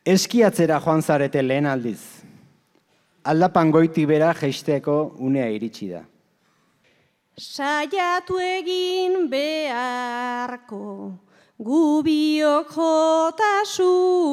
Eskiatzera joan zarete lehen aldiz. Aldapan goiti bera jeisteko unea iritsi da. Saiatu egin beharko gubiok jotasu.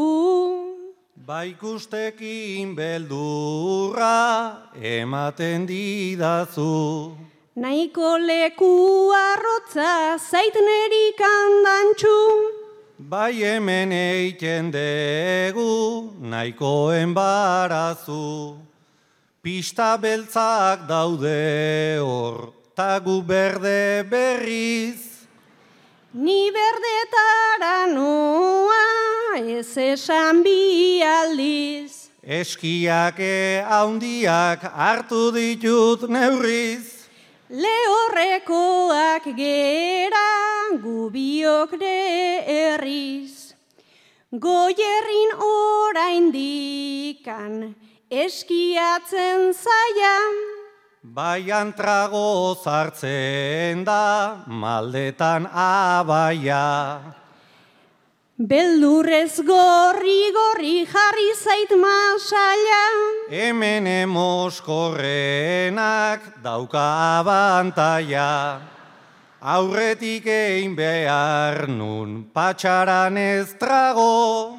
Baikustekin beldurra ematen didazu. Nahiko leku arrotza zait nerik handantxu. Bai hemen eiten degu nahiko enbarazu. Pista beltzak daude hor, tagu berde berriz. Ni berdetara noa ez esan bi aldiz. Eskiake haundiak hartu ditut neurriz. Lehorrekoak gera gubiok herriz. Goierrin oraindikan eskiatzen zaian. Baian trago zartzen da maldetan abaia. Beldurrez gorri jarri zait masaila. Hemen emoskorrenak dauka abantaia. Aurretik egin behar nun patxaran ez trago.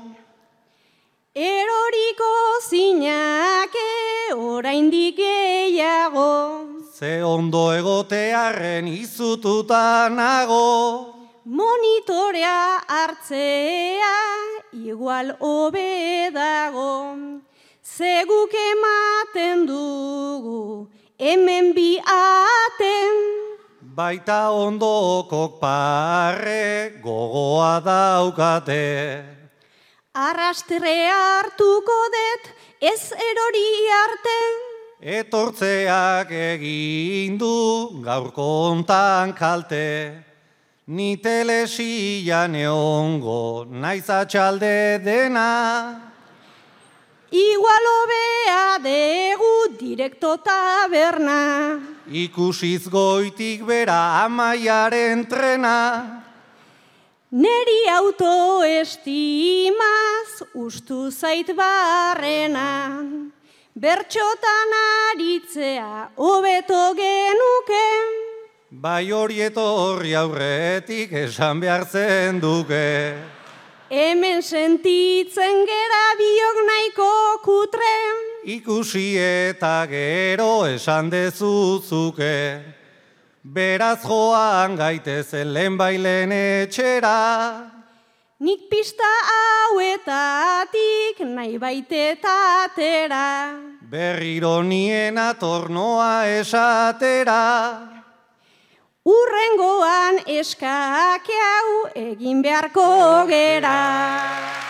Eroriko zinake oraindik gehiago. Ze ondo egotearren izututa nago. Monitorea hartzea igual hobe dago. Zeguk ematen dugu hemen bi aten. Baita ondokok parre gogoa daukate. Arrastre hartuko det ez erori arte. Etortzeak egin du gaurko hontan kalte. Ni telesian eongo naiz atxalde dena. Igual hobea degu direkto taberna. Ikusiz goitik bera amaiaren trena. Neri autoestimaz ustu zait barrena. Bertxotan aritzea hobeto genuke. Bai hori etorri aurretik esan behar zen duke. Hemen sentitzen gera biok nahiko kutre. Ikusi eta gero esan dezuzuke. Beraz joan gaitezen lehenbailen etxera. Nik pista hauetatik nahi baitetatera. Berriro nien atornoa esatera. Urrengoan eskake hau egin beharko gera.